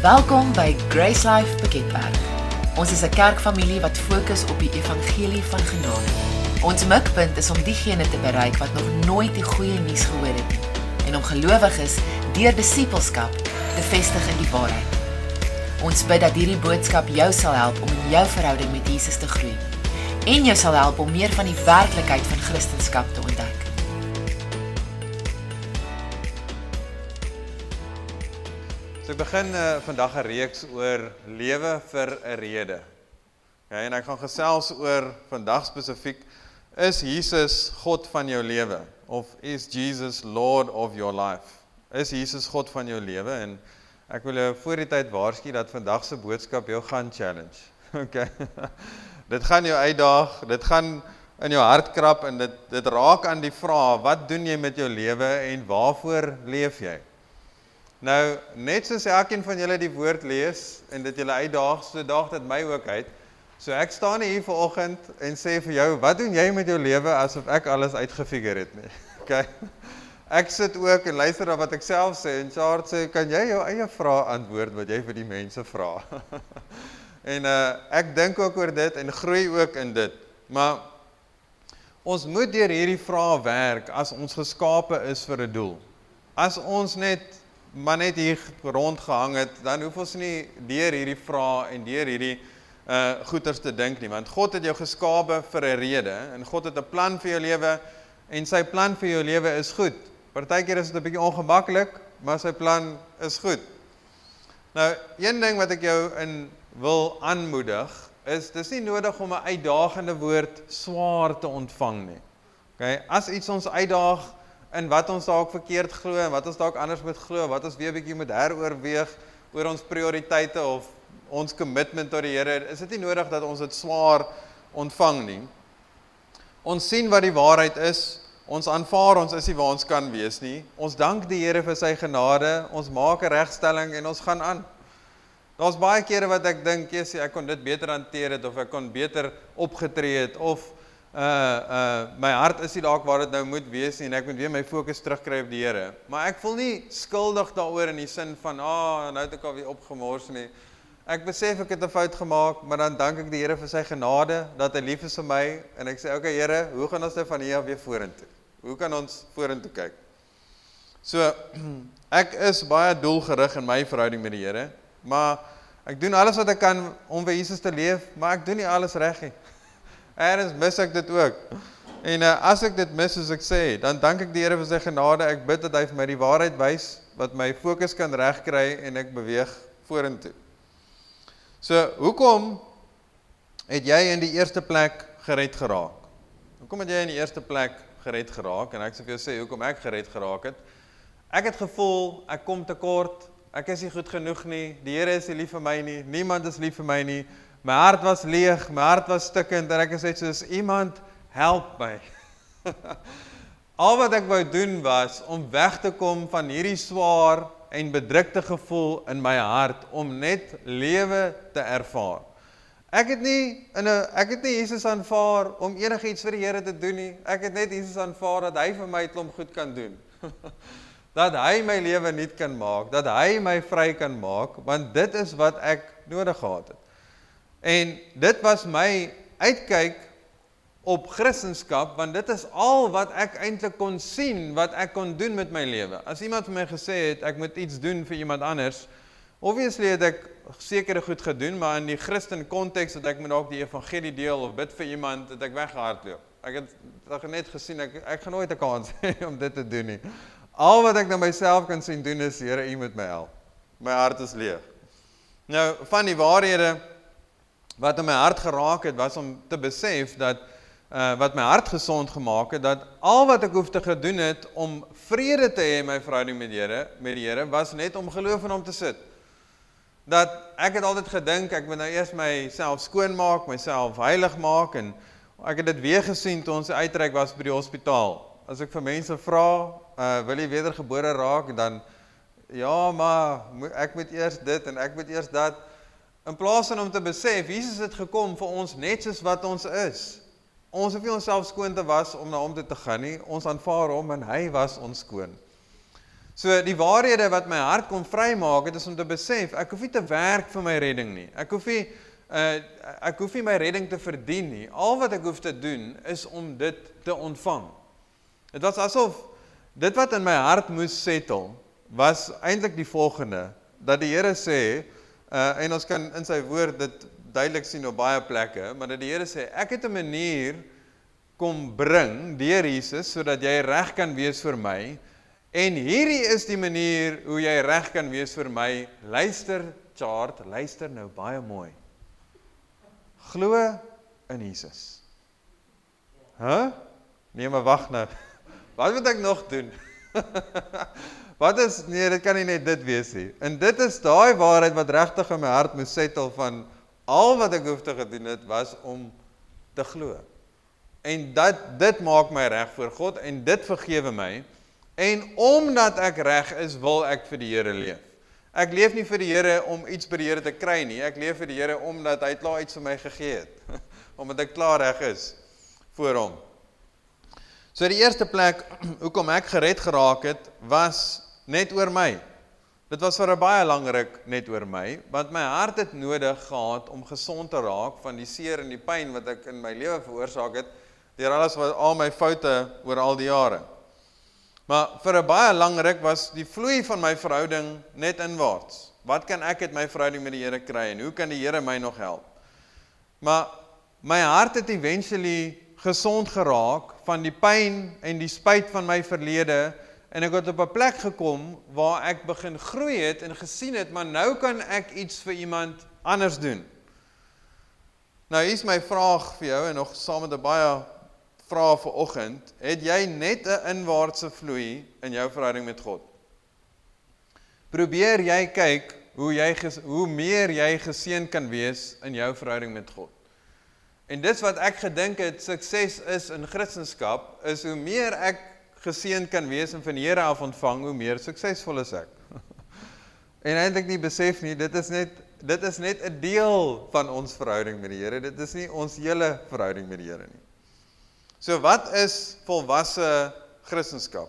Welkom by Grace Life Piketberg. Ons is 'n kerkfamilie wat fokus op die evangelie van genade. Ons mikpunt is om diegene te bereik wat nog nooit die goeie nuus gehoor het nie en om gelowiges deur disippelskap te vestig in die waarheid. Ons bid dat hierdie boodskap jou sal help om in jou verhouding met Jesus te groei en jou sal help om meer van die werklikheid van Christendom te ontdek. So ek begin vandag 'n reeks oor lewe vir 'n rede. Ja, en ek gaan gesels oor vandag spesifiek, is Jesus God van jou lewe? Of is Jesus Lord of your life? Is Jesus God van jou lewe? En ek wil jou voor die tyd waarsku dat vandag se boodskap jou gaan challenge. Okay. Dit gaan jou uitdaag, dit gaan in jou hart krap en dit raak aan die vraag, wat doen jy met jou lewe en waarvoor leef jy? Nou, net soos elkeen van julle die woord lees en dit julle uitdaag, so daag dit my ook uit. So ek staan hier vanoggend en sê vir jou, wat doen jy met jou lewe asof ek alles uitgefigure het nie? Okay. Ek sit ook en luister na wat ek self sê en Charles sê, kan jy jou eie vrae antwoord wat jy vir die mense vra? En ek dink ook oor dit en groei ook in dit. Maar ons moet deur hierdie vrae werk as ons geskape is vir 'n doel. As ons net hier rondgehang het, dan hoef ons nie deur hierdie vrae en deur hierdie goeters te dink nie, want God het jou geskape vir 'n rede, en God het 'n plan vir jou lewe, en sy plan vir jou lewe is goed. Partykeer is dit 'n bietjie ongemaklik, maar sy plan is goed. Nou, een ding wat ek jou in wil aanmoedig, is, dis nie nodig om 'n uitdagende woord swaar te ontvang nie. Okay? As iets ons uitdaag, en wat ons dalk verkeerd glo, en wat ons dalk anders moet glo, wat ons weer 'n bietjie moet heroorweeg oor ons prioriteite of ons commitment tot die Here, is dit nie nodig dat ons dit swaar ontvang nie. Ons sien wat die waarheid is, ons aanvaar ons is nie waar ons kan wees nie, ons dank die Here vir sy genade, ons maak 'n regstelling en ons gaan aan. Daar's baie kere wat ek dink, ek kon dit beter hanteer het, of ek kon beter opgetree het, of my hart is nie dalk waar dit nou moet wees nie, en ek moet weer my fokus terugkry op die Here. Maar ek voel nie skuldig daaroor in die sin van, nou het ek alweer opgemors nie. Ek besef ek het 'n fout gemaak, maar dan dank ek die Here vir sy genade, dat hy lief is vir my, en ek sê, okay Here, hoe gaan ons nou van hier af weer vorentoe? Hoe kan ons vorentoe kyk? So, ek is baie doelgerig in my verhouding met die Here, maar ek doen alles wat ek kan om vir Jesus te leef, maar ek doen nie alles reg nie. Ergens mis ek dit ook. En as ek dit mis, soos ek sê, dan dank ek die Here vir sy genade, ek bid dat hy vir my die waarheid wys, wat my fokus kan regkry, en ek beweeg vorentoe. So, hoekom het jy in die eerste plek gered geraak? Hoekom het jy in die eerste plek gered geraak? En ek sê vir jou sê, hoekom ek gered geraak het? Ek het gevoel, ek kom tekort, ek is nie goed genoeg nie, die Here is nie lief vir my nie, niemand is lief vir my nie, my hart was leeg, my hart was stikkend, en ek het gesê soos, iemand help my. Al wat ek wou doen was, om weg te kom van hierdie swaar en bedrukte gevoel in my hart, om net lewe te ervaar. Ek het nie Jesus aanvaar om enigiets vir die Here te doen nie, ek het net Jesus aanvaar dat hy vir my 'n klomp goed kan doen. Dat hy my lewe nuut kan maak, dat hy my vry kan maak, want dit is wat ek nodig gehad het. En dit was my uitkyk op Christendom, want dit is al wat ek eintlik kon sien, wat ek kon doen met my lewe. As iemand vir my gesê het, ek moet iets doen vir iemand anders, obviously het ek sekere goed gedoen, maar in die Christen konteks, dat ek moet ook die evangelie deel, of bid vir iemand, het ek weggehardloop. Ek het net gesien, ek gaan nooit 'n kans hê om dit te doen nie. Al wat ek na myself kan sien doen is, Here, U moet my help. My hart is leeg. Nou, van die waarhede wat in my hart geraak het, was om te besef dat, wat my hart gesond gemaak het, dat al wat ek hoef te gedoen het, om vrede te hê in my verhouding met die Here, was net om geloof in hom te sit. Dat ek het altyd gedink, ek moet nou eers myself skoon maak, myself heilig maak, en ek het dit weer gesien toe ons uitreik was by die hospitaal. As ek vir mense vra, wil jy wedergebore raak, dan, ja, maar ek moet eers dit, en ek moet eers dat. In plaas van om te besef, Jesus het gekom vir ons net soos wat ons is. Ons hoef nie onsself skoon te was om na hom toe te gaan nie, ons aanvaar hom en hy was ons skoon. So die waarhede wat my hart kon vrymaak, het is om te besef, ek hoef nie te werk vir my redding nie. Ek hoef nie my redding te verdien nie. Al wat ek hoef te doen, is om dit te ontvang. Het was asof, dit wat in my hart moes settle, was eintlik die volgende, dat die Here sê, en ons kan in sy woord dit duidelik sien op baie plekke, maar dat die Here sê, ek het 'n manier kom bring, deur Jesus, sodat jy reg kan wees vir my, en hierdie is die manier hoe jy reg kan wees vir my. Luister, Chart, luister nou baie mooi. Glo in Jesus. Nee, maar wag nou. Wat moet ek nog doen? Nee, dit kan nie net dit wees nie. En dit is daai waarheid wat regtig in my hart moes settle van, al wat ek hoef te gedoen het, was om te glo. En dit maak my reg voor God, en dit vergewe my, en omdat ek reg is, wil ek vir die Here leef. Ek leef nie vir die Here om iets by die Here te kry nie, ek leef vir die Here omdat hy klaar iets vir my gegee het, omdat ek klaar reg is voor hom. So die eerste plek, hoekom ek gered geraak het, was net oor my. Dit was vir 'n baie lang ruk net oor my, want my hart het nodig gehad om gesond te raak van die seer en die pyn wat ek in my lewe veroorsaak het, deur al my foute oor al die jare. Maar vir 'n baie lang ruk was die vloei van my verhouding net inwaarts. Wat kan ek uit my verhouding met die Here kry, en hoe kan die Here my nog help? Maar my hart het eventually gesond geraak van die pyn en die spyt van my verlede, en ek het op 'n plek gekom waar ek begin groei het en gesien het, maar nou kan ek iets vir iemand anders doen. Nou hier is my vraag vir jou, en nog saam met 'n baie vrae vir oggend, het jy net 'n inwaartse vloei in jou verhouding met God? Probeer jy kyk hoe meer jy geseën kan wees in jou verhouding met God. En dis wat ek gedink het sukses is in Christendom, is hoe meer ek geseën kan wees en van die Here af ontvang, hoe meer suksesvol is ek. En eintlik nie besef nie, dit is net 'n deel van ons verhouding met die Here, dit is nie ons hele verhouding met die Here nie. So wat is volwasse Christendom?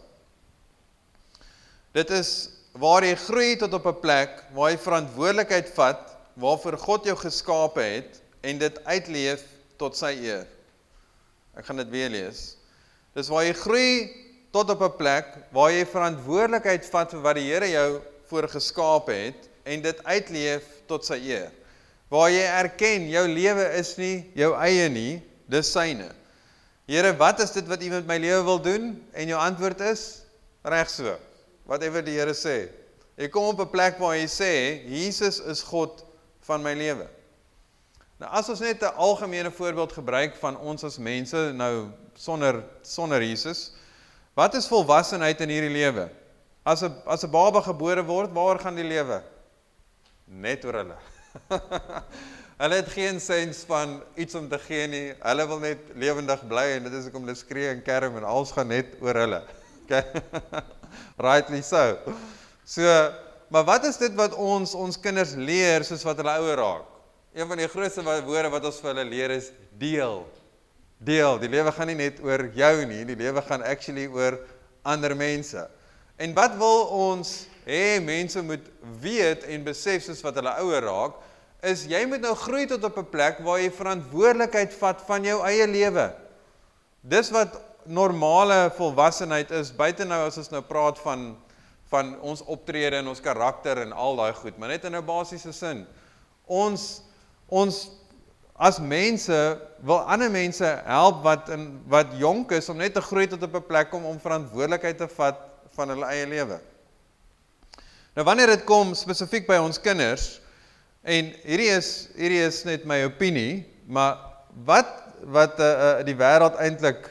Dit is waar jy groei tot op 'n plek waar jy verantwoordelikheid vat waarvoor God jou geskape het en dit uitleef tot sy eer. Ek gaan dit weer lees. Dis waar jy groei tot op 'n plek waar jy verantwoordelikheid vat vir wat die Here jou voor geskape het en dit uitleef tot sy eer. Waar jy erken jou lewe is nie jou eie nie, dis syne. Here, wat is dit wat U met my lewe wil doen? En jou antwoord is, reg so, whatever die Here sê. Jy kom op 'n plek waar jy sê, Jesus is God van my lewe. Nou as ons net 'n algemene voorbeeld gebruik van ons as mense, nou sonder Jesus, wat is volwassenheid in hierdie lewe? As 'n baba gebore word, waaroor gaan die lewe? Net oor hulle. Hulle het geen sens van iets om te gee nie, hulle wil net lewendig bly, en dit is om hulle skree en kerm, en alles gaan net oor hulle. Okay? Rightly so. So, maar wat is dit wat ons kinders leer, soos wat hulle ouer raak? Een van die grootste woorde wat ons vir hulle leer is, deel. Deel, die lewe gaan nie net oor jou nie, die lewe gaan actually oor ander mense. En wat wil ons hê mense moet weet en besef, soos wat hulle ouer raak, is jy moet nou groei tot op 'n plek waar jy verantwoordelikheid vat van jou eie lewe. Dis wat normale volwassenheid is, buite nou as ons nou praat van ons optrede en ons karakter en al daai goed, maar net in 'n basiese sin. Ons as mense wil ander mense help wat jonk is om net te groei tot op 'n plek om verantwoordelikheid te vat van hulle eie lewe. Nou wanneer dit kom spesifiek by ons kinders, en hierdie is net my opinie, maar wat die wêreld eintlik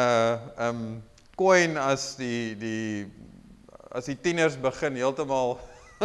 coin as die tieners begin heeltemal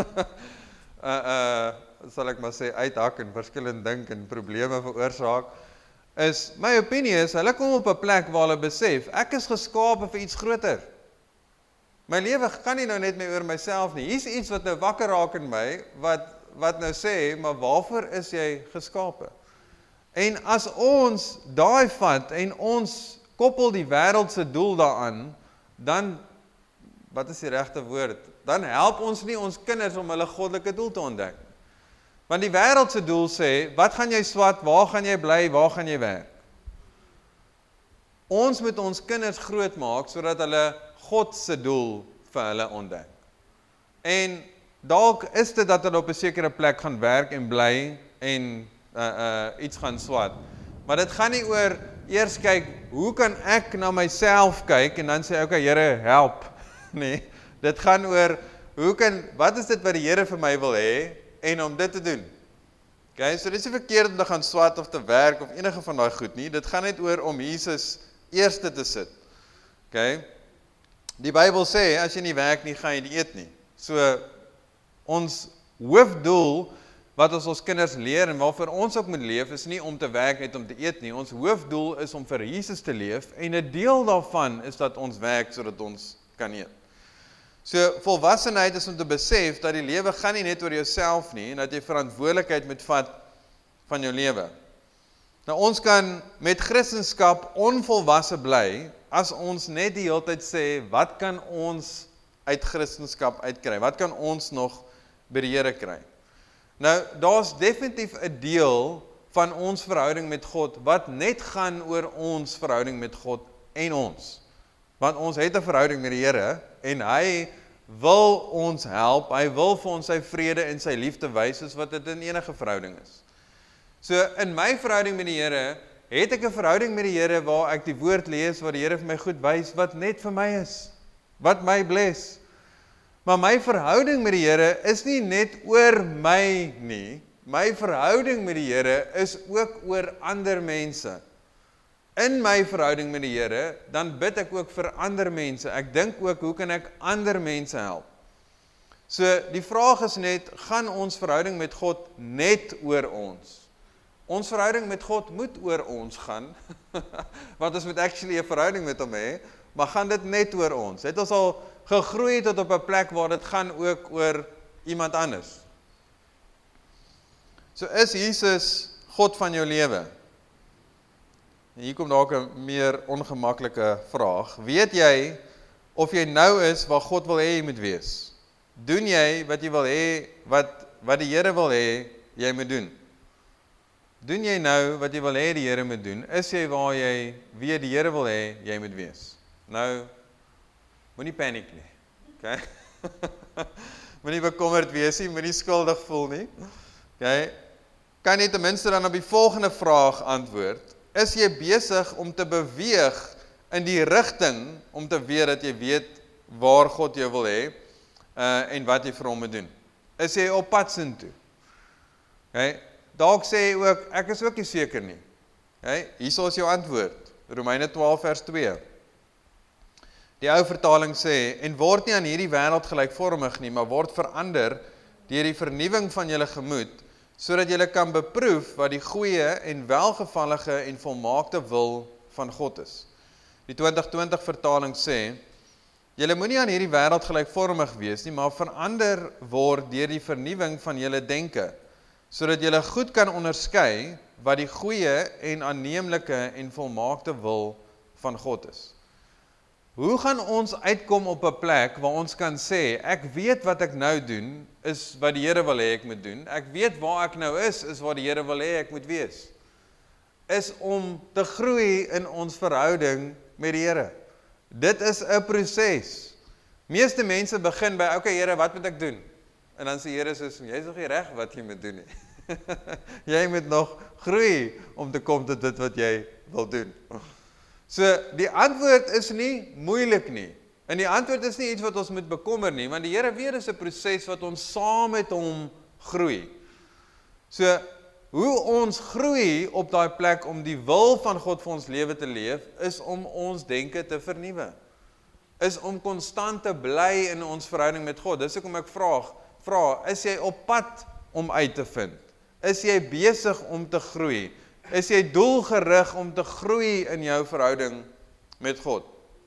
sal ek maar sê uithak en verskillend dink en probleme veroorsaak, is my opinie is hulle kom op 'n plek waar hulle besef ek is geskape vir iets groter. My lewe gaan nie nou net meer oor myself nie. Hier's iets wat nou wakker raak in my wat nou sê, maar waarvoor is jy geskape? En as ons daai vat en ons koppel die wêreld se doel daaraan, dan, wat is die regte woord? dan help ons nie ons kinders om hulle goddelike doel te ontdek. Want die wêreld se doel sê, wat gaan jy swat, waar gaan jy bly, waar gaan jy werk? Ons moet ons kinders groot maak, sodat hulle God se doel vir hulle ontdek. En dalk is dit dat hulle op 'n sekere plek gaan werk en bly, en iets gaan swat. Maar dit gaan nie oor eers kyk, hoe kan ek na myself kyk, en dan sê, okay, Here, help. Nee, dit gaan oor, wat is dit wat die Here vir my wil hê, en om dit te doen. Okay, so dit is nie verkeerd om te gaan swat of te werk, of enige van daai goed nie, dit gaan net oor om Jesus eerste te sit. Okay, die Bybel sê, as jy nie werk nie, gaan jy nie eet nie. So, ons hoofdoel, wat ons kinders leer, en waarvoor ons ook moet leef, is nie om te werk net om te eet nie. Ons hoofdoel is om vir Jesus te leef, en 'n deel daarvan is dat ons werk, sodat ons kan eet. So, volwassenheid is om te besef, dat die lewe gaan nie net oor jouself nie, en dat jy verantwoordelikheid moet vat van jou lewe. Nou, ons kan met Christendom onvolwasse bly, as ons net die hele tyd sê, wat kan ons uit Christendom uitkry? Wat kan ons nog by die Here kry? Nou, daar's definitief 'n deel van ons verhouding met God, wat net gaan oor ons verhouding met God en ons. Want ons het 'n verhouding met die Here, en hy wil ons help, hy wil vir ons sy vrede en sy liefde wys, soos wat dit in enige verhouding is. So, in my verhouding met die Here, het ek 'n verhouding met die Here, waar ek die woord lees, waar die Here vir my goed wys, wat net vir my is, wat my bless. Maar my verhouding met die Here is nie net oor my nie, my verhouding met die Here is ook oor ander mense. In my verhouding met die Here, dan bid ek ook vir ander mense. Ek dink ook, hoe kan ek ander mense help? So, die vraag is net, gaan ons verhouding met God net oor ons? Ons verhouding met God moet oor ons gaan, want ons moet actually 'n verhouding met hom hê, maar gaan dit net oor ons? Het ons al gegroei tot op 'n plek waar dit gaan ook oor iemand anders? So, is Jesus God van jou lewe? Hier kom dalk 'n meer ongemaklike vraag. Weet jy of jy nou is waar God wil hê jy moet wees? Doen jy wat jy wil hê, wat die Here wil hê jy moet doen? Doen jy nou wat jy wil hê die Here moet doen? Is jy waar jy, wie die Here wil hê jy moet wees? Nou, moenie paniek nie. Okay? Moenie bekommerd wees nie, moenie skuldig voel nie. Okay? Kan jy ten minste dan op die volgende vraag antwoord? Is jy besig om te beweeg in die rigting om te weet dat jy weet waar God jou wil hê en wat jy vir hom moet doen? Is jy op pad soontoe? Okay? Dalk sê jy ook, ek is ook nie seker nie. Okay? Hierso is jou antwoord. Romeine 12 vers 2. Die ou vertaling sê, en word nie aan hierdie wêreld gelykvormig nie, maar word verander deur die vernuwing van julle gemoed, sodat julle kan beproef wat die goeie en welgevallige en volmaakte wil van God is. Die 2020 vertaling sê, julle moenie aan hierdie wêreld gelykvormig wees nie, maar verander word deur die vernuwing van julle denke, sodat julle goed kan onderskei wat die goeie en aanneemlike en volmaakte wil van God is. Hoe gaan ons uitkom op 'n plek waar ons kan sê, ek weet wat ek nou doen, is wat die Here wil hê ek moet doen, ek weet waar ek nou is waar die Here wil hê ek moet wees, is om te groei in ons verhouding met die Here. Dit is 'n proses. Meeste mense begin by, okay Here, wat moet ek doen? En dan sê Here soos, jy is nog nie reg wat jy moet doen nie. Jy moet nog groei om te kom tot dit wat jy wil doen. So, die antwoord is nie moeilik nie. En die antwoord is nie iets wat ons moet bekommer nie, want die Here weet is 'n proses wat ons saam met hom groei. So, hoe ons groei op daai plek om die wil van God vir ons lewe te leef, is om ons denke te vernuwe. Is om konstant te bly in ons verhouding met God. Dis hoekom ek vra, is jy op pad om uit te vind? Is jy besig om te groei? Is jy doelgerig om te groei in jou verhouding met God?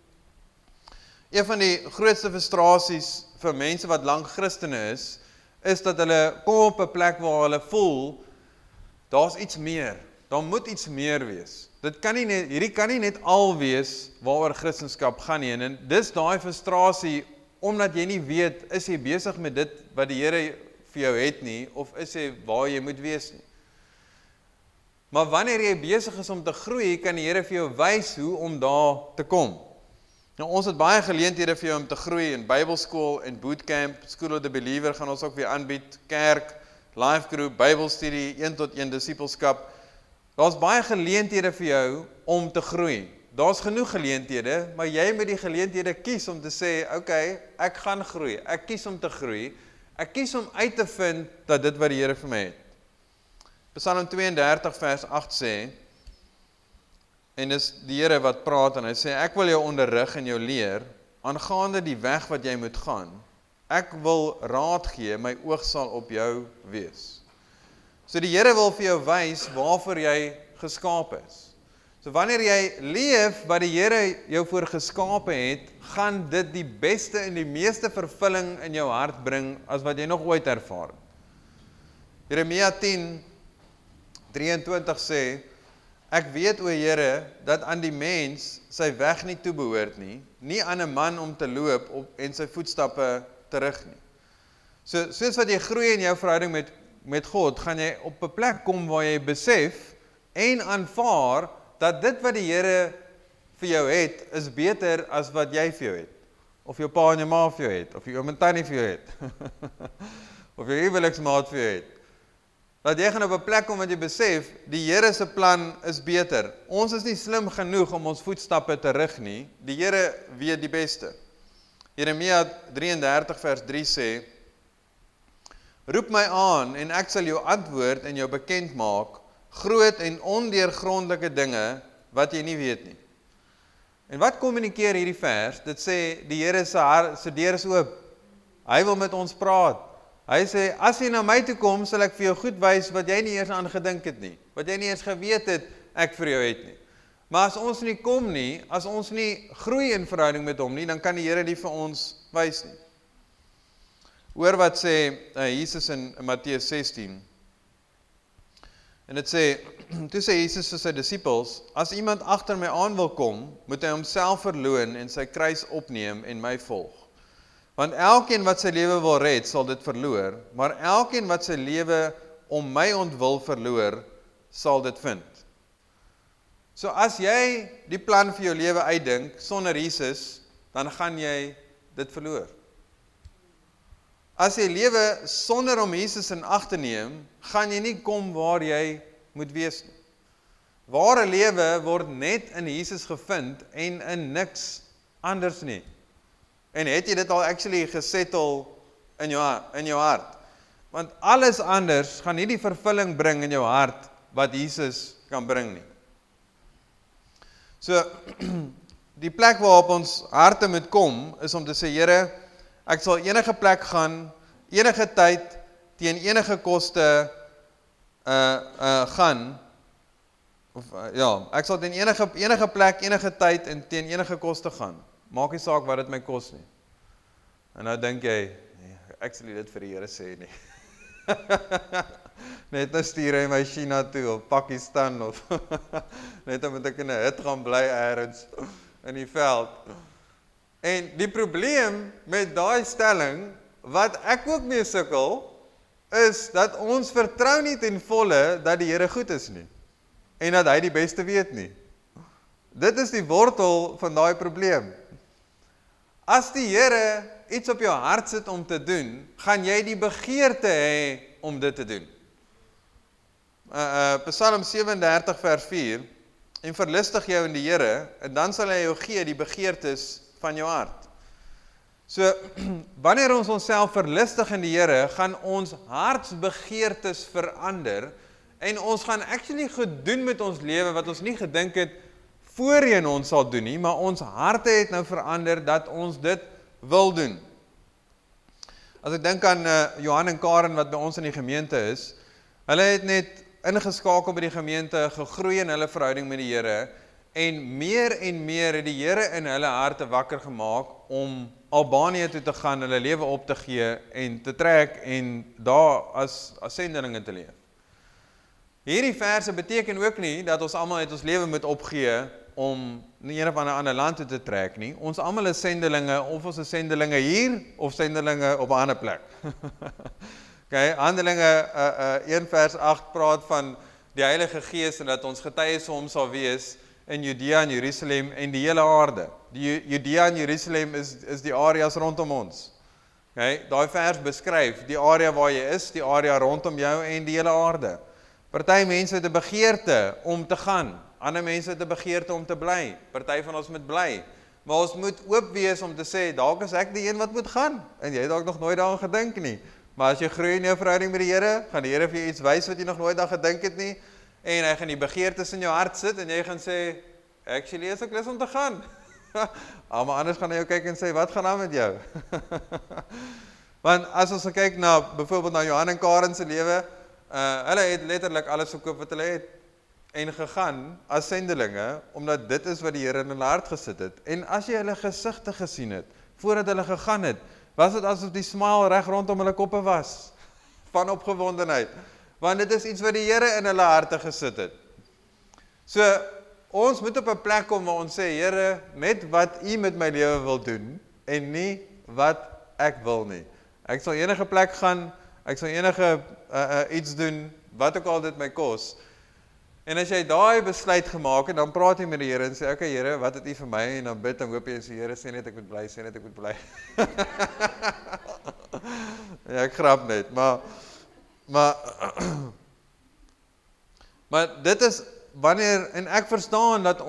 Een van die grootste frustrasies vir mense wat lank Christene is dat hulle kom op 'n plek waar hulle voel, daar's iets meer, daar moet iets meer wees. Hierdie kan nie net al wees waaroor Christendom gaan nie, en dis daai frustrasie omdat jy nie weet, is jy besig met dit wat die Here vir jou het nie, of is jy waar jy moet wees nie. Maar wanneer jy besig is om te groei, kan die Here vir jou wys hoe om daar te kom. Nou, ons het baie geleenthede vir jou om te groei in Bybelskool, en bootcamp, School of the Believer gaan ons ook weer aanbied, kerk, life group, Bybelstudie, 1-tot-1 disipelskap. Daar's baie geleenthede vir jou om te groei. Daar's genoeg geleenthede, maar jy moet die geleenthede kies om te sê, okay, ek gaan groei, ek kies om te groei, ek kies om uit te vind dat dit wat die Here vir my het. Psalm 32 vers 8 sê, en dis die Here wat praat, en hy sê, ek wil jou onderrig en jou leer, aangaande die weg wat jy moet gaan. Ek wil raad gee, my oog sal op jou wees. So die Here wil vir jou wys waarvoor jy geskaap is. So wanneer jy leef wat die Here jou voor geskape het, gaan dit die beste en die meeste vervulling in jou hart bring, as wat jy nog ooit ervaar het. Jeremia 10:23 sê, ek weet, o Here, dat aan die mens sy weg nie toebehoort nie, nie aan 'n man om te loop en sy voetstappe terug nie. So, soos wat jy groei in jou verhouding met God, gaan jy op 'n plek kom waar jy besef en aanvaar dat dit wat die Here vir jou het, is beter as wat jy vir jou het. Of jou pa en jou ma vir jou het, of jou oom en tannie vir jou het. Of jou huweliksmaat vir jou het. Dat jy gaan op 'n plek kom wat jy besef, die Here se plan is beter. Ons is nie slim genoeg om ons voetstappe te rig nie. Die Here weet die beste. Jeremia 33 vers 3 sê, roep my aan en ek sal jou antwoord en jou bekend maak, groot en ondeurgrondelike dinge wat jy nie weet nie. En wat kommunikeer hierdie vers? Dit sê die Here se deur is oop. Hy wil met ons praat. Hy sê, as jy na my toe kom, sal ek vir jou goed wys wat jy nie eers aan gedink het nie, wat jy nie eers geweet het ek vir jou het nie. Maar as ons nie kom nie, as ons nie groei in verhouding met hom nie, dan kan die Here nie vir ons wys nie. Hoor wat sê Jesus in Matteus 16. En dit sê, toe sê Jesus vir sy disippels, as iemand agter my aan wil kom, moet hy homself verloon en sy kruis opneem en my volg. Want elkeen wat sy lewe wil red, sal dit verloor, maar elkeen wat sy lewe om my ontwil verloor, sal dit vind. So as jy die plan vir jou lewe uitdink, sonder Jesus, dan gaan jy dit verloor. As jy lewe sonder om Jesus in ag te neem, gaan jy nie kom waar jy moet wees nie. Ware lewe word net in Jesus gevind en in niks anders nie. En het jy dit al actually gesettle in jou hart? Want alles anders gaan nie die vervulling bring in jou hart wat Jesus kan bring nie. So, die plek waarop ons harte moet kom, is om te sê, Here, ek sal enige plek gaan, enige tyd, teen enige koste gaan, ek sal teen enige plek, enige tyd en teen enige koste gaan. Maak nie saak wat dit my kos nie. En nou dink jy, ek sal dit vir die Here sê nie. Net nou stuur hy my China toe, of Pakistan, of net omdat ek in 'n hut gaan bly ergens in die veld. En die probleem met daai stelling, wat ek ook mee sukkel, is dat ons vertrou nie ten volle dat die Here goed is nie, en dat hy die beste weet nie. Dit is die wortel van daai probleem. As die Here iets op jou hart sit om te doen, gaan jy die begeerte hê om dit te doen. Psalm 37 vers 4, en verlustig jou in die Here, en dan sal hy jou gee die begeertes van jou hart. So, wanneer ons onsself verlustig in die Here, gaan ons hartsbegeertes verander, en ons gaan actually goed doen met ons lewe, wat ons nie gedink het, voorheen ons sal doen nie, maar ons harte het nou verander, dat ons dit wil doen. As ek dink aan Johan en Karen, wat by ons in die gemeente is, hulle het net ingeskakel by die gemeente, gegroei in hulle verhouding met die Here, en meer het die Here in hulle harte wakker gemaak, om Albanië toe te gaan, hulle lewe op te gee, en te trek, en daar as sendelinge te leef. Hierdie verse beteken ook nie, dat ons almal uit ons lewe moet opgee, om nie een of ander land toe te trek nie. Ons almal is sendelinge, of ons is sendelinge hier, of sendelinge op 'n ander plek. Okay, Handelinge 1 vers 8 praat van die Heilige Gees en dat ons getuies vir hom sal wees in Judea en Jerusalem en die hele aarde. Die Judea en Jerusalem is die areas rondom ons. Okay, daai vers beskryf die area waar jy is, die area rondom jou en die hele aarde. Party mense het 'n begeerte om te gaan, ander mense het 'n begeerte om te bly. Party van ons moet bly, maar ons moet oop wees om te sê, dalk is ek die een wat moet gaan, en jy het dalk nog nooit daaraan gedink nie. Maar as jy groei in jou verhouding met die Here, gaan die Here vir jou iets wys wat jy nog nooit aan gedink het nie, en hy gaan die begeertes in jou hart sit, en jy gaan sê, actually is ek lus om te gaan. Maar anders gaan hy jou kyk en sê, wat gaan aan met jou? Want as ons kyk na, byvoorbeeld na Johan en Karen se lewe, hulle het letterlik alles verkoop wat hulle het, en gegaan as sendelinge, omdat dit is wat die Here in hulle hart gesit het. En as jy hulle gesigte gesien het, voordat hulle gegaan het, was dit asof die smile reg rondom hulle koppe was, van opgewondenheid, want dit is iets wat die Here in hulle harte gesit het. So, ons moet op 'n plek kom waar ons sê, Here, net wat U met my lewe wil doen, en nie wat ek wil nie. Ek sal enige plek gaan, ek sal enige iets doen, wat ook al dit my kos. En as jy daai besluit gemaak het, dan praat jy met die Here en sê, okay Here, wat het U vir my? En dan bid en hoop jy en sê, Here, sê net ek moet bly, sê net ek moet bly. Ja, ek grap net, maar dit is wanneer, en ek verstaan dat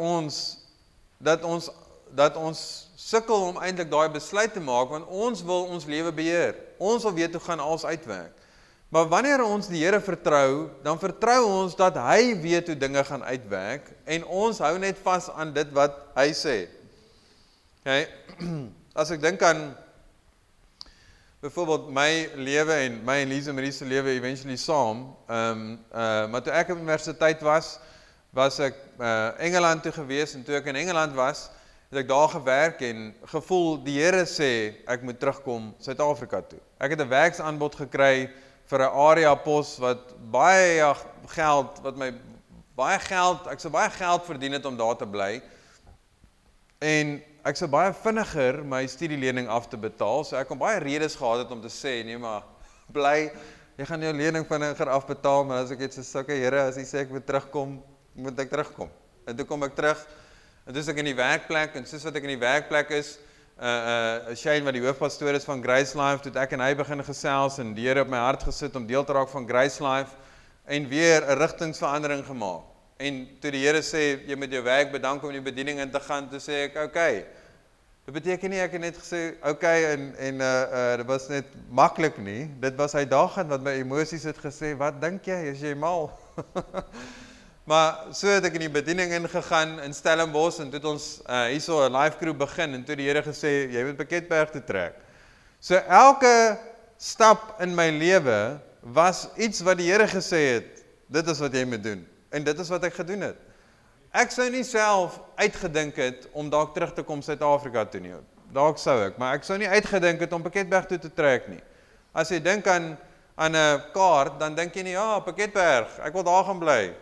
ons sukkel om eintlik daai besluit te maak, want ons wil ons lewe beheer. Ons wil weet hoe gaan alles uitwerk. Maar wanneer ons die Here vertrou, dan vertrou ons dat hy weet hoe dinge gaan uitwerk, en ons hou net vas aan dit wat hy sê. Okay? As ek dink aan byvoorbeeld my lewe en my en Lise Marie se lewe eventually saam, maar toe ek op universiteit was ek Engeland toe gewees, en toe ek in Engeland was, het ek daar gewerk en gevoel die Here sê ek moet terugkom Suid-Afrika toe. Ek het 'n werksaanbod gekry vir 'n area pos wat baie geld, ek sou baie geld verdien het om daar te bly, en ek sou baie vinniger my studielening af te betaal, so ek kon baie redes gehad het om te sê, nee maar, bly, jy gaan jou lening vinniger afbetaal, maar as ek het so, okay Here, as jy sê ek moet terugkom, moet ek terugkom. En toe kom ek terug, en toe is ek in die werkplek, en soos wat ek in die werkplek is, Shane, wat die hoofpastoor is van Grace Life, toe ek en hy begin gesels, en die Here op my hart gesit om deel te raak van Grace Life, en weer 'n rigtingsverandering gemaak. En toe die Here sê, jy moet jou werk bedank om die bediening in te gaan, toe sê ek, okay. Dit beteken nie, ek het net gesê, okay, en dit was net maklik nie, dit was uitdagend, wat my emosies het gesê, wat dink jy, is jy mal? Maar so het ek in die bediening ingegaan in Stellenbosch, en toe het ons hierso 'n live crew begin, en toe die Here gesê, jy moet Piketberg toe trek. So elke stap in my lewe was iets wat die Here gesê het, dit is wat jy moet doen, en dit is wat ek gedoen het. Ek sou nie self uitgedink het om dalk terug te kom Suid-Afrika toe nie, dalk sou ek, maar ek sou nie uitgedink het om Piketberg toe te trek nie. As jy dink aan 'n kaart, dan dink jy nie, ja, Piketberg, ek wil daar gaan bly.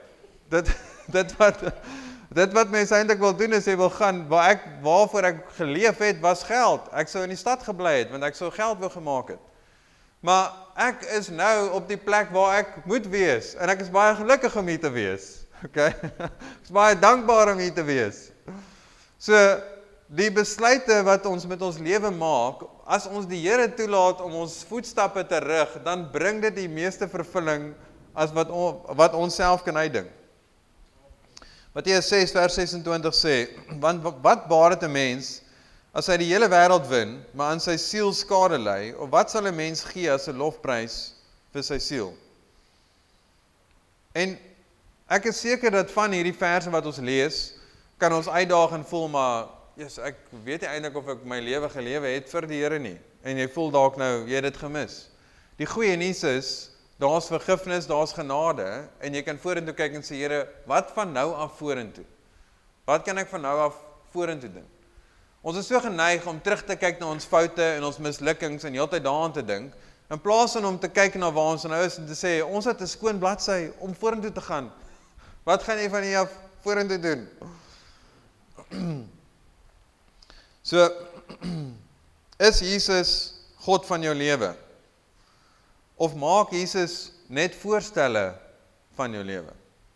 Dit wat mense eintlik wil doen is, jy wil gaan, waarvoor ek geleef het, was geld. Ek sou in die stad gebly het, want ek sou geld wil gemaak het. Maar ek is nou op die plek waar ek moet wees, en ek is baie gelukkig om hier te wees. Okay? Ek is baie dankbaar om hier te wees. So, die besluite wat ons met ons lewe maak, as ons die Here toelaat om ons voetstappe te rig, dan bring dit die meeste vervulling as wat ons self kan uitdink. Matteus 6 vers 26 sê, want wat baat dit 'n mens, as hy die hele wêreld win, maar aan sy siel skade ly, of wat sal 'n mens gee as 'n lofprys vir sy siel? En ek is seker dat van hierdie verse wat ons lees, kan ons uitdaag en voel, maar ek weet nie eintlik of ek my lewe gelewe het vir die Here nie, en jy voel dalk nou, jy het dit gemis. Die goeie nuus is, daar's vergifnis, daar's genade, en jy kan vorentoe kyk en sê, Here, wat van nou af vorentoe? Wat kan ek van nou af vorentoe doen? Ons is so geneig om terug te kyk na ons foute en ons mislukkings en heeltyd daaraan te dink, in plaas van om te kyk na waar ons nou is en te sê, ons het 'n skoon bladsy om vorentoe te gaan. Wat gaan jy van hier af vorentoe doen? So, is Jesus God van jou lewe? Of maak Jesus net voorstelle van jou lewe?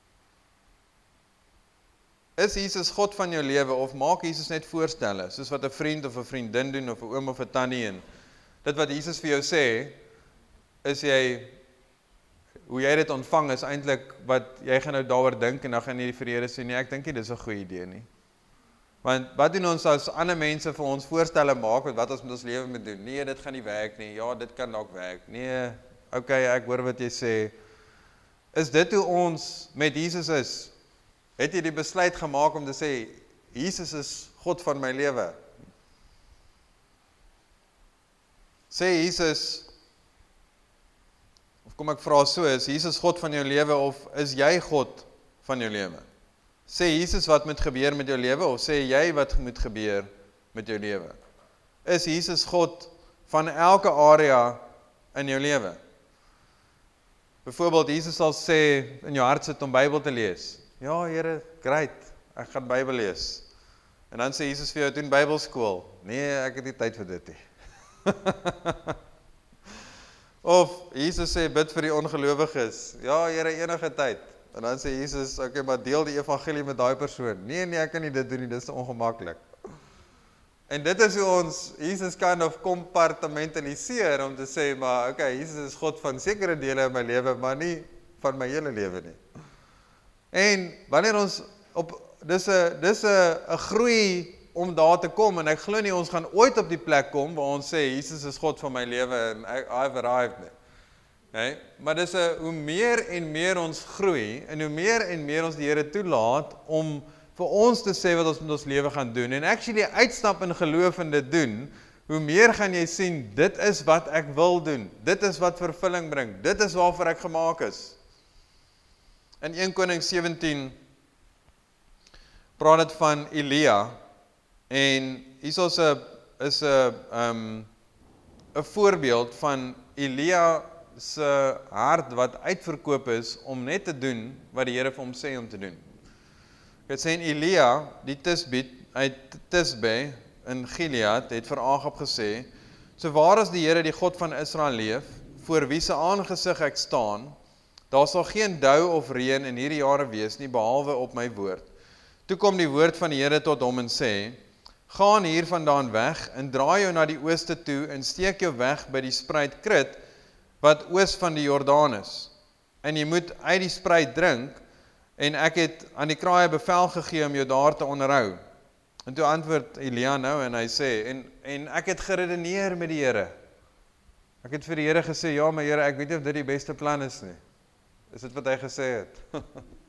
Is Jesus God van jou lewe, of maak Jesus net voorstelle, soos wat 'n vriend of 'n vriendin doen, of 'n oom of 'n tannie, en dit wat Jesus vir jou sê, is hoe jy dit ontvang, is eintlik wat jy gaan nou daaroor dink, en dan gaan jy vir die Here sê, nee, ek dink nie dis 'n goeie idee nie. Want wat doen ons as ander mense vir ons voorstelle maak, met wat ons met ons lewe moet doen? Nee, dit gaan nie werk nie, ja, dit kan dalk werk. Nee, okay, ek hoor wat jy sê. Is dit hoe ons met Jesus is? Het jy die besluit gemaak om te sê, Jesus is God van my lewe? Sê Jesus, of kom ek vra so, is Jesus God van jou lewe, of is jy God van jou lewe? Sê Jesus wat moet gebeur met jou lewe, of sê jy wat moet gebeur met jou lewe? Is Jesus God van elke area in jou lewe? Byvoorbeeld, Jesus sal sê, in jou hart sit om Bybel te lees. Ja, Here, great, ek gaan Bybel lees. En dan sê Jesus vir jou, doen Bybelskool. Nee, ek het nie tyd vir dit nie. Of Jesus sê, bid vir die ongelowiges. Ja, Here, enige tyd. En dan sê Jesus, okay, maar deel die evangelie met daai persoon. Nee, ek kan nie dit doen nie, dit is ongemaklik. En dit is hoe ons Jesus kind of compartmentaliseer, om te sê, maar okay, Jesus is God van sekere dele in my lewe, maar nie van my hele lewe nie. En wanneer ons dis 'n groei om daar te kom, en ek glo nie ons gaan ooit op die plek kom waar ons sê Jesus is God van my lewe en I've arrived nie. Okay? Maar dis hoe meer en meer ons groei, en hoe meer en meer ons die Here toelaat om vir ons te sê wat ons met ons lewe gaan doen, en actually uitstap in geloof en dit doen, hoe meer gaan jy sien, dit is wat ek wil doen, dit is wat vervulling bring, dit is waarvoor ek gemaak is. In 1 Konings 17 praat dit van Elia, en hier is 'n voorbeeld van Elia se hart wat uitverkoop is om net te doen wat die Here vir hom sê om te doen. Dit sê in Elia, die Tisbit uit Tisbe in Gilead, het vir Agab gesê, so waar as die Here die God van Israel leef, voor wie se aangesig ek staan, daar sal geen dou of reën in hierdie jare wees nie, behalwe op my woord. Toe kom die woord van die Here tot hom en sê, gaan hier vandaan weg, en draai jou na die ooste toe, en steek jou weg by die spruit Krit, wat oos van die Jordaan is. En jy moet uit die spruit drink, en ek het aan die kraaie bevel gegee om jou daar te onderhou. En toe antwoord Elia nou, en hy sê, en ek het geredeneer met die Here. Ek het vir die Here gesê, ja, maar Here, ek weet nie of dit die beste plan is nie. Is dit wat hy gesê het?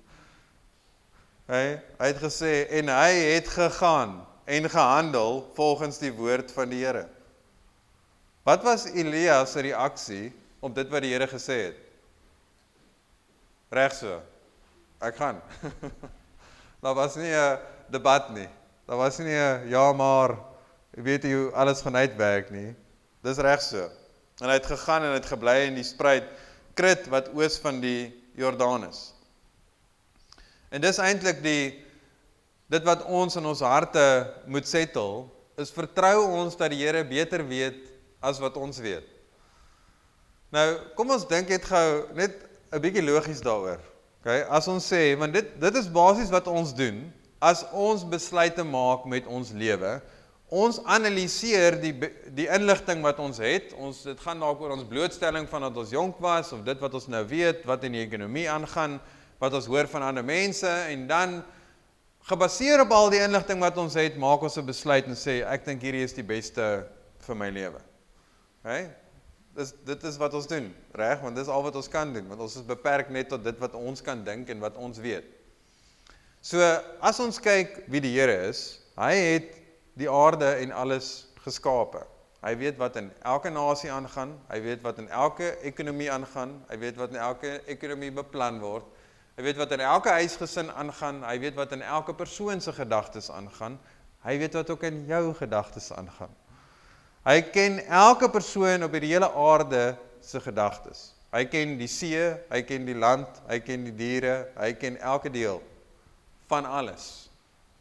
Hy het gesê, en hy het gegaan en gehandel volgens die woord van die Here. Wat was Elia se reaksie op dit wat die Here gesê het? Reg so, ek gaan. Daar was nie 'n debat nie. Daar was nie 'n ja maar, ek weet nie hoe alles gaan uitwerk nie. Dis reg so. En hy het gegaan en hy het gebly in die spruit Krit wat oos van die Jordaan is. En dis eintlik dit wat ons in ons harte moet settle, is vertrou ons dat die Here beter weet as wat ons weet. Nou, kom ons dink net gou net 'n bietjie logies daaroor. Okay? As ons sê, want dit is basies wat ons doen, as ons besluite maak met ons lewe, ons analiseer die inligting wat ons het, dit gaan dalk oor ons blootstelling van dat ons jonk was, of dit wat ons nou weet, wat in die ekonomie aangaan, wat ons hoor van ander mense, en dan, gebaseer op al die inligting wat ons het, maak ons 'n besluit en sê, ek dink hierdie is die beste vir my lewe. Okay? Dit is wat ons doen, reg? Want dis al wat ons kan doen, want ons is beperk net tot dit wat ons kan dink en wat ons weet. So, as ons kyk wie die Here is, hy het die aarde en alles geskape. Hy weet wat in elke nasie aangaan, hy weet wat in elke ekonomie aangaan, hy weet wat in elke ekonomie beplan word, hy weet wat in elke huisgesin aangaan, hy weet wat in elke persoon se gedagtes aangaan, hy weet wat ook in jou gedagtes aangaan. Hy ken elke persoon op die hele aarde se gedagtes. Hy ken die see, hy ken die land, hy ken die diere, hy ken elke deel van alles.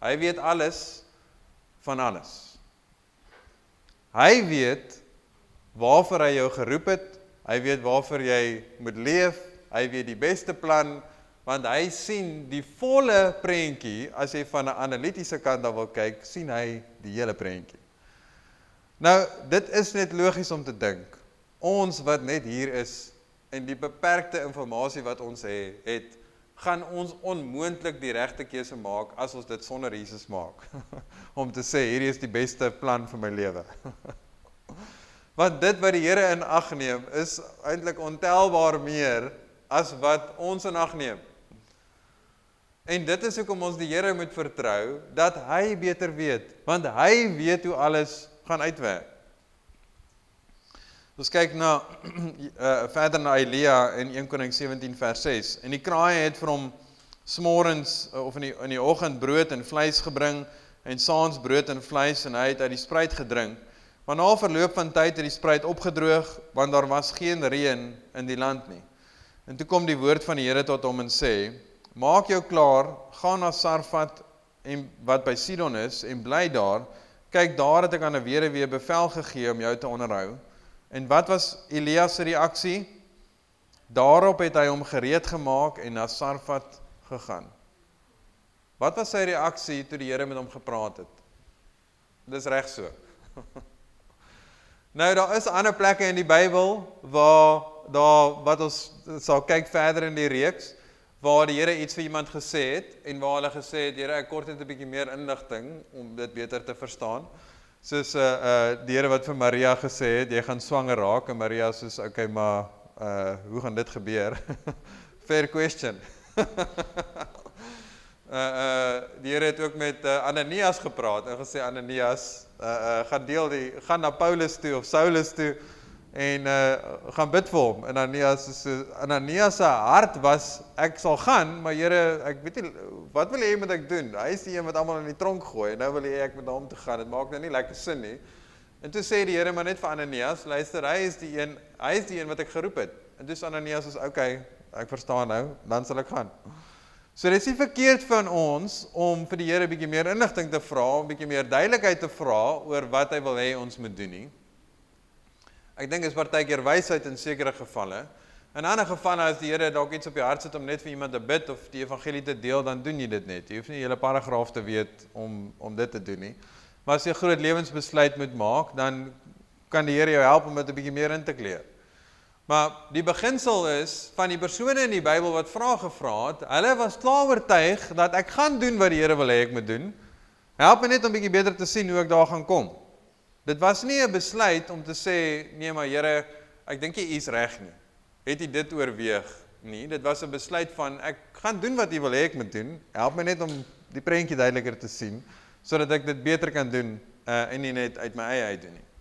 Hy weet alles van alles. Hy weet waarvoor hy jou geroep het, hy weet waarvoor jy moet leef, hy weet die beste plan, want hy sien die volle prentjie, as jy van 'n analitiese kant af wil kyk, sien hy die hele prentjie. Nou, dit is net logies om te dink, ons wat net hier is, en die beperkte inligting wat ons het, gaan ons onmoontlik die regte keuse maak, as ons dit sonder Jesus maak, om te sê, hierdie is die beste plan vir my lewe. Want dit wat die Here in ag neem, is eintlik ontelbaar meer, as wat ons in ag neem. En dit is hoekom ons die Here moet vertrou, dat hy beter weet, want hy weet hoe alles gaan uitwerk. Ons kyk na verder na Elia in 1 Konings 17 vers 6. En die kraaie het vir hom smorens of in die oggend brood en vleis gebring en saans brood en vleis en hy het uit die spruit gedrink. Maar na verloop van tyd het die spruit opgedroog, want daar was geen reën in die land nie. En toe kom die woord van die Here tot hom en sê: Maak jou klaar, gaan na Sarfat wat by Sidon is en bly daar. Kyk, daar het ek aan 'n weduwee bevel gegee om jou te onderhou. En wat was Elia se reaksie? Daarop het hy hom gereed gemaak en na Sarfat gegaan. Wat was sy reaksie toe die Here met hom gepraat het? Dis reg so. Nou, daar is ander plekke in die Bybel wat ons sal kyk verder in die reeks, waar die Here iets vir iemand gesê het en waar hulle gesê het, Here, ek kort net 'n bietjie meer inligting om dit beter te verstaan. Soos die Here wat vir Maria gesê het, jy gaan swanger raak, en Maria soos, okay, maar hoe gaan dit gebeur? Fair question. Die Here het ook met Ananias gepraat en gesê, Ananias, gaan na Paulus toe of Saulus toe en gaan bid vir hom. En Ananias se hart was, ek sal gaan, maar Here, ek weet nie, wat wil jy moet ek doen? Hy is die een wat almal in die tronk gooi, en nou wil jy ek met hom te gaan, dit maak nou nie lekker sin nie. En toe sê die Here maar net vir Ananias, luister, hy is die een wat ek geroep het. En toe sê Ananias is, okay, ek verstaan nou, dan sal ek gaan. So dit is nie verkeerd van ons om vir die Here 'n bietjie meer inligting te vra, 'n bietjie meer duidelikheid te vra oor wat hy wil hê ons moet doen nie. Ek dink is partykeer wysheid in sekere gevalle. In ander gevalle, as die Here dalk iets op jou hart sit om net vir iemand te bid of die evangelie te deel, dan doen jy dit net. Jy hoef nie die hele paragraaf te weet om dit te doen nie. Maar as jy 'n groot lewensbesluit moet maak, dan kan die Here jou help om dit 'n bietjie meer in te kleer. Maar die beginsel is, van die persone in die Bybel wat vrae gevra het, hulle was klaar oortuig dat ek gaan doen wat die Here wil hê ek moet doen. Help my net om bietjie beter te sien hoe ek daar gaan kom. Dit was nie 'n besluit om te sê, nee maar Here, ek dink jy is reg nie. Het jy dit oorweeg? Nee, dit was 'n besluit van, ek gaan doen wat jy wil hê ek moet doen. Help my net om die prentjie duideliker te sien, sodat ek dit beter kan doen, en nie net uit my eie uit doen nie.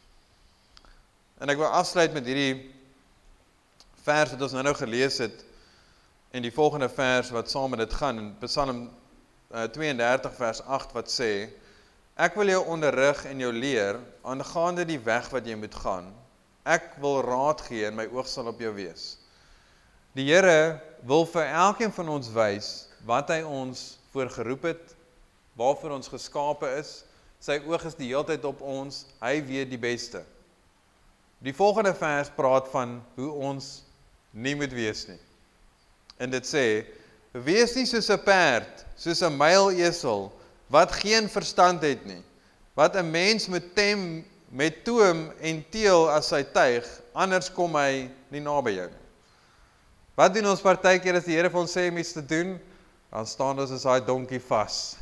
En ek wil afsluit met hierdie vers wat ons nou gelees het, en die volgende vers wat saam met dit gaan, in Psalm 32 vers 8 wat sê, ek wil jou onderrig en jou leer, aangaande die weg wat jy moet gaan. Ek wil raad gee en my oog sal op jou wees. Die Here wil vir elkeen van ons wys, wat hy ons voor geroep het, waarvoor ons geskape is, sy oog is die hele tyd op ons, hy weet die beste. Die volgende vers praat van hoe ons nie moet wees nie. En dit sê, wees nie soos 'n perd, soos 'n muilesel, wat geen verstand het nie, wat 'n mens moet tem met toom en teel as sy tuig, anders kom hy nie naby jou nie. Wat doen ons partykeer as die Here vir ons sê om iets te doen? Dan staan ons as daai donkie vas.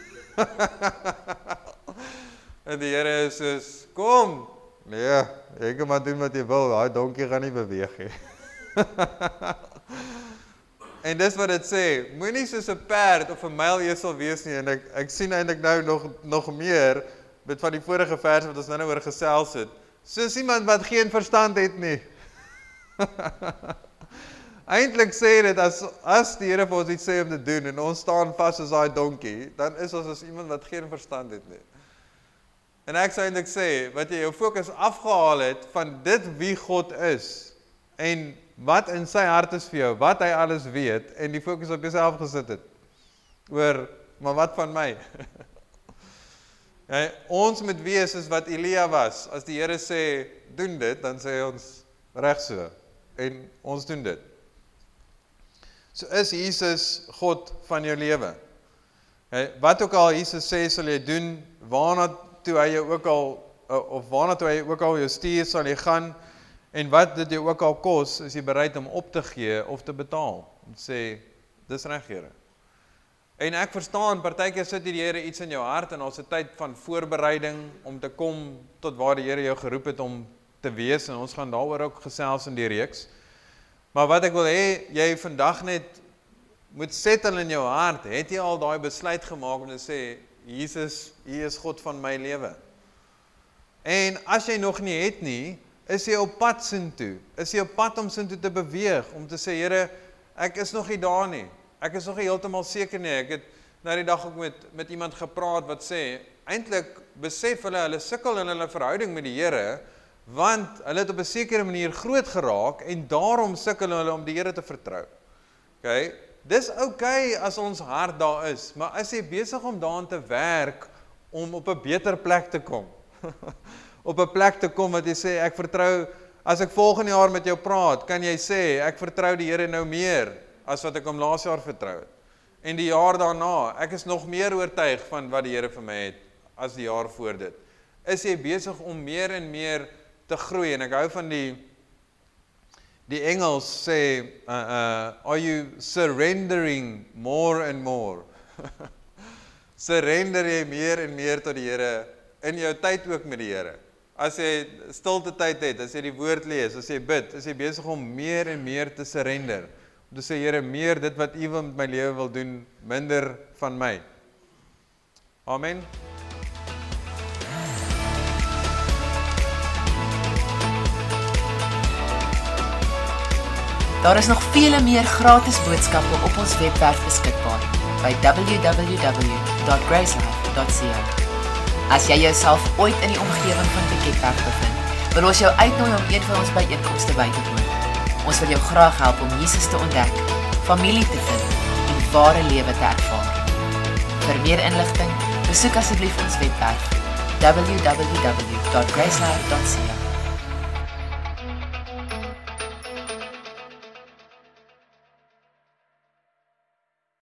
En die Here is soos, kom, nee, jy kan maar doen wat jy wil, daai donkie gaan nie beweeg nie. En dis wat dit sê, moenie soos 'n perd of 'n muilesel wees nie, en ek sien eintlik nou nog meer, met van die vorige vers wat ons nou oor gesels het, soos iemand wat geen verstand het nie. Eintlik sê dit, as die Here vir ons iets sê om te doen, en ons staan vas as daai donkie, dan is ons as iemand wat geen verstand het nie. En ek sou eintlik sê, wat jy jou fokus afgehaal het, van dit wie God is, en wat in sy hart is vir jou, wat hy alles weet, en die fokus op jouself gesit het, oor maar wat van my? Ja, ons moet wees is wat Elia was. As die Here sê, doen dit, dan sê ons, reg so. En ons doen dit. So is Jesus God van jou lewe. Wat ook al Jesus sê, sal jy doen, waarna toe hy jou ook al, of waarna toe hy ook al jou stuur, sal jy gaan, en wat dit jou ook al kos, is jy bereid om op te gee of te betaal. Om te sê, dis reg, Here. En ek verstaan, partykeer sit die Here iets in jou hart, en ons 'n tyd van voorbereiding, om te kom tot waar die Here jou geroep het om te wees, en ons gaan daaroor ook gesels in die reeks. Maar wat ek wil hê, jy vandag net moet settle in jou hart, het jy al daai besluit gemaak om te sê, Jesus, U is God van my lewe. En as jy nog nie het nie, is jy op pad soontoe, is jy op pad om soontoe te beweeg, om te sê, Here, ek is nog nie daar nie, ek is nog nie heeltemal seker nie, ek het nou die dag ook met iemand gepraat wat sê, eintlik besef hulle sukkel in hulle verhouding met die Here, want hulle het op 'n sekere manier groot geraak, en daarom sukkel hulle om die Here te vertrou. Okay? Dis okay as ons hart daar is, maar as jy besig om daaraan te werk, om op 'n beter plek te kom, op 'n plek te kom wat jy sê, ek vertrou, as ek volgende jaar met jou praat, kan jy sê, ek vertrou die Here nou meer, as wat ek hom laas jaar vertrou het. En die jaar daarna, ek is nog meer oortuig van wat die Here vir my het, as die jaar voor dit. Is jy besig om meer en meer te groei, en ek hou van die Engels sê, are you surrendering more and more? Surrender jy meer en meer tot die Here, in jou tyd ook met die Here. As jy stilte tyd het, as jy die woord lees, as jy bid, is jy besig om meer en meer te surrender. Om te sê, Here, meer dit wat U met my lewe wil doen, minder van my. Amen. Daar is nog vele meer gratis boodskappe op ons webwerf beskikbaar by www.gracelife.co. As jy jouself ooit in die omgewing van Piketberg bevind, wil ons jou uitnooi om een van ons byeenkomste by te woon. Ons wil jou graag help om Jesus te ontdek, familie te vind en ware lewe te ervaar. Vir meer inligting, besoek asseblief ons webwerf www.gracelife.co.